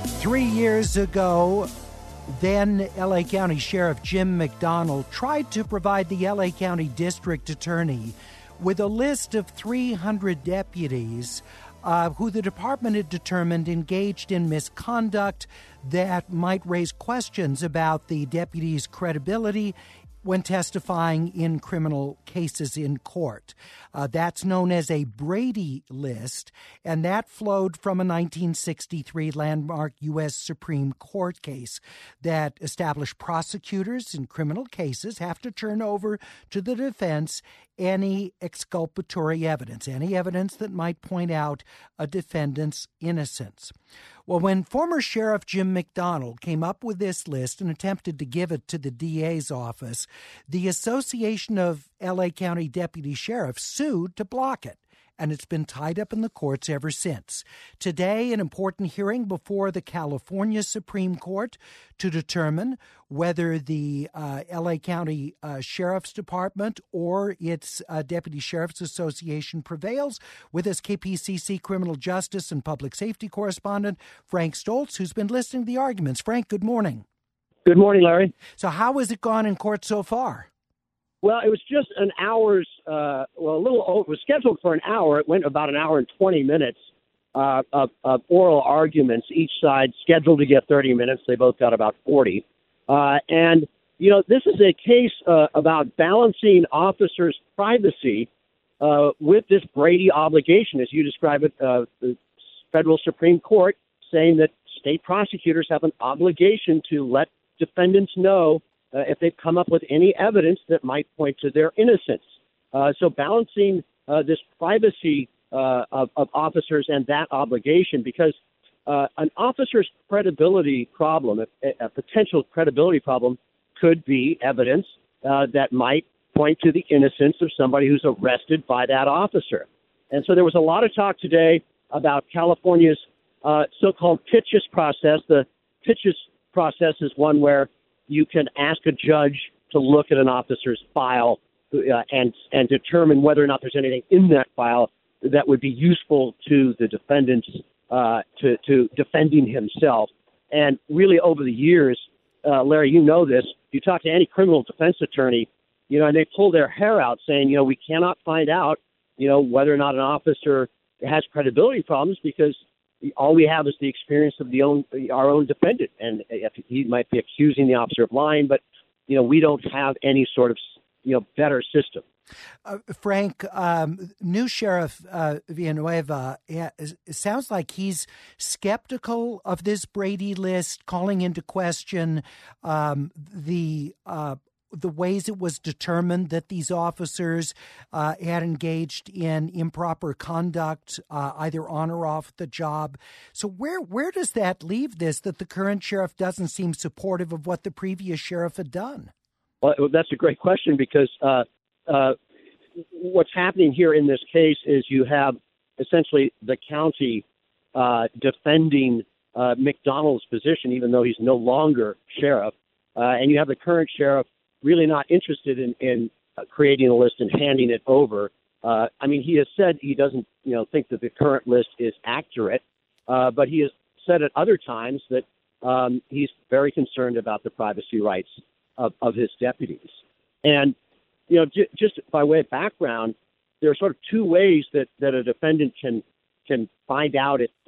3 years ago, then L.A. County Sheriff Jim McDonnell tried to provide the L.A. County District Attorney with a list of 300 deputies who the department had determined engaged in misconduct that might raise questions about the deputies' credibility when testifying in criminal cases in court. That's known as a Brady List, and that flowed from a 1963 landmark U.S. Supreme Court case that established prosecutors in criminal cases have to turn over to the defense any exculpatory evidence, any evidence that might point out a defendant's innocence. Well, when former Sheriff Jim McDonnell came up with this list and attempted to give it to the DA's office, the Association of L.A. County Deputy Sheriffs sued to block it, and it's been tied up in the courts ever since. Today, an important hearing before the California Supreme Court to determine whether the L.A. County Sheriff's Department or its Deputy Sheriff's Association prevails. With us, KPCC criminal justice and public safety correspondent Frank Stoltz, who's been listening to the arguments. Frank, good morning. Good morning, Larry. So how has it gone in court so far? Well, it was just an hour's, it was scheduled for an hour. It went about an hour and 20 minutes of oral arguments, each side scheduled to get 30 minutes. They both got about 40. And, this is a case about balancing officers' privacy with this Brady obligation, as you describe it, the federal Supreme Court saying that state prosecutors have an obligation to let defendants know if they've come up with any evidence that might point to their innocence. So balancing this privacy of officers and that obligation, because an officer's credibility problem, a potential credibility problem, could be evidence that might point to the innocence of somebody who's arrested by that officer. And so there was a lot of talk today about California's so-called Pitchess process. The Pitchess process is one where you can ask a judge to look at an officer's file and determine whether or not there's anything in that file that would be useful to the defendant to defending himself. And really over the years, Larry, you know this, you talk to any criminal defense attorney, and they pull their hair out saying, we cannot find out, whether or not an officer has credibility problems because all we have is the experience of our own defendant. And if he might be accusing the officer of lying, but, we don't have any sort of, better system. Frank, new Sheriff Villanueva, it sounds like he's skeptical of this Brady List, calling into question the ways it was determined that these officers had engaged in improper conduct, either on or off the job. So where does that leave this, that the current sheriff doesn't seem supportive of what the previous sheriff had done? Well, that's a great question because what's happening here in this case is you have essentially the county defending McDonnell's position, even though he's no longer sheriff, and you have the current sheriff really not interested in creating a list and handing it over. He has said he doesn't, think that the current list is accurate, but he has said at other times that he's very concerned about the privacy rights of his deputies. And, just by way of background, there are sort of two ways that a defendant can find out if,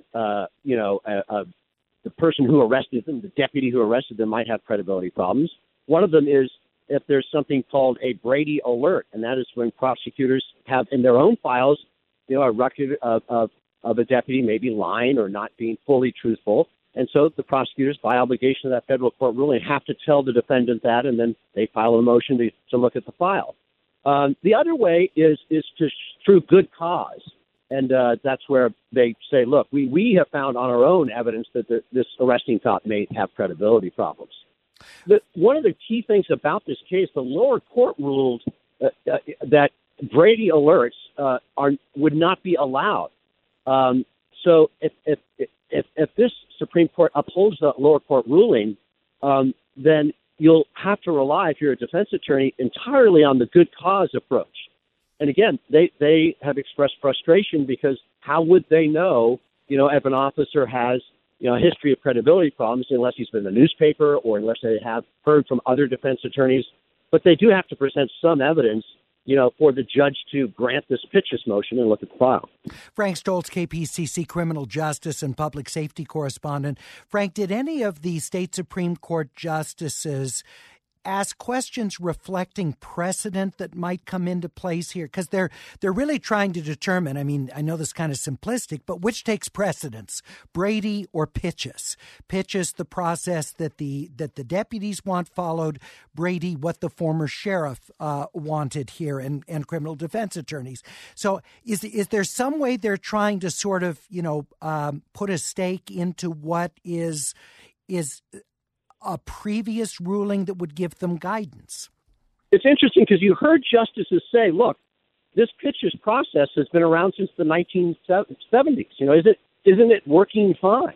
the person who arrested them, the deputy who arrested them, might have credibility problems. One of them is if there's something called a Brady alert, and that is when prosecutors have in their own files, a record of a deputy maybe lying or not being fully truthful. And so the prosecutors, by obligation of that federal court ruling, have to tell the defendant that, and then they file a motion to look at the file. The other way is through good cause. And that's where they say, look, we have found on our own evidence that this arresting cop may have credibility problems. One of the key things about this case, the lower court ruled that Brady alerts would not be allowed. So if this Supreme Court upholds the lower court ruling, then you'll have to rely, if you're a defense attorney, entirely on the good cause approach. And again, they have expressed frustration because how would they know, if an officer has a history of credibility problems unless he's been in the newspaper or unless they have heard from other defense attorneys. But they do have to present some evidence, for the judge to grant this Pitchess motion and look at the file. Frank Stoltz, KPCC criminal justice and public safety correspondent. Frank, did any of the state Supreme Court justices ask questions reflecting precedent that might come into place here? Because they're really trying to determine, I know this is kind of simplistic, but which takes precedence, Brady or Pitchess? Pitchess, the process that the deputies want followed, Brady, what the former sheriff wanted here, and criminal defense attorneys. So is there some way they're trying to sort of, put a stake into what is a previous ruling that would give them guidance? It's interesting because you heard justices say, look, this Pitchess process has been around since the 1970s. Isn't it working fine?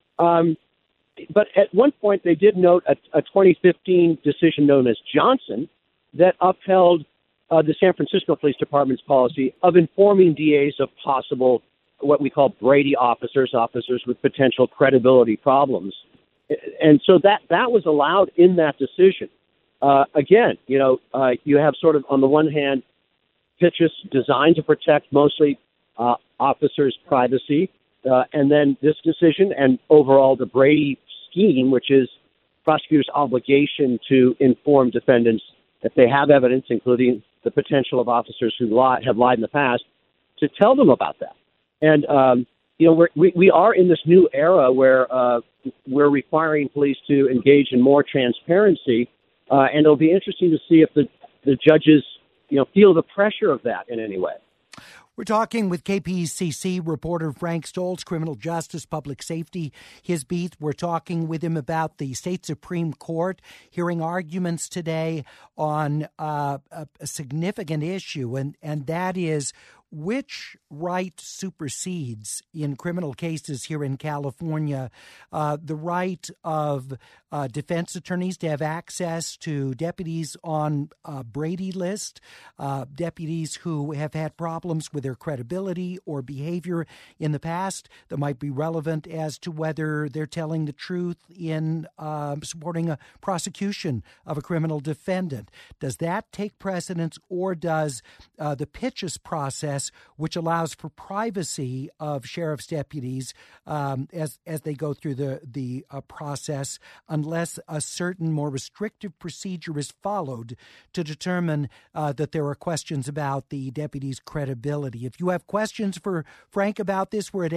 But at one point they did note a 2015 decision known as Johnson that upheld the San Francisco Police Department's policy of informing DAs of possible what we call Brady officers with potential credibility problems. And so that was allowed in that decision. Again, you have sort of, on the one hand, Pitchess designed to protect mostly officers' privacy, and then this decision and overall the Brady scheme, which is prosecutors' obligation to inform defendants if they have evidence, including the potential of officers who have lied in the past, to tell them about that. And we are in this new era where we're requiring police to engage in more transparency, and it'll be interesting to see if the judges, feel the pressure of that in any way. We're talking with KPCC reporter Frank Stoltz, criminal justice, public safety, his beat. We're talking with him about the state Supreme Court hearing arguments today on a significant issue, and that is which right supersedes in criminal cases here in California, the right of defense attorneys to have access to deputies on a Brady list, deputies who have had problems with their credibility or behavior in the past that might be relevant as to whether they're telling the truth in supporting a prosecution of a criminal defendant. Does that take precedence, or does the Pitchess process, which allows for privacy of sheriff's deputies as they go through the process, unless a certain more restrictive procedure is followed to determine that there are questions about the deputy's credibility? If you have questions for Frank about this, we're at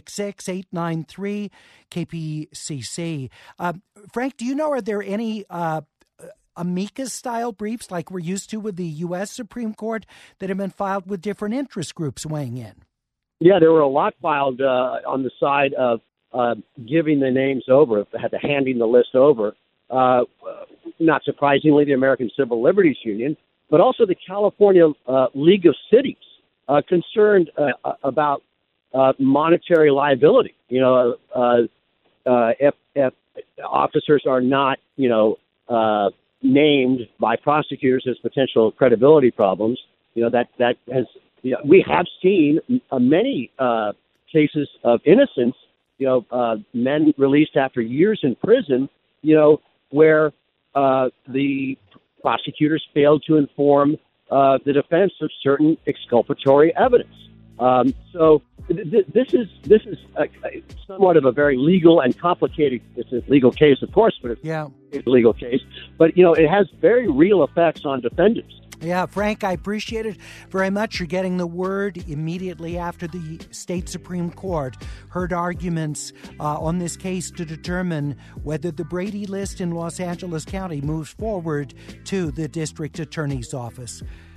866-893-KPCC. Frank, do you know, are there any amicus-style briefs like we're used to with the U.S. Supreme Court that have been filed with different interest groups weighing in? Yeah, there were a lot filed on the side of giving the names over, handing the list over. Not surprisingly, the American Civil Liberties Union, but also the California League of Cities, concerned about monetary liability. If officers are not, named by prosecutors as potential credibility problems, that has, we have seen many cases of innocence, men released after years in prison, where the prosecutors failed to inform the defense of certain exculpatory evidence. So this is somewhat of a very legal and complicated. It's a legal case, of course, but it's a legal case. But it has very real effects on defendants. Yeah, Frank, I appreciate it very much. You're getting the word immediately after the state Supreme Court heard arguments on this case to determine whether the Brady list in Los Angeles County moves forward to the district attorney's office.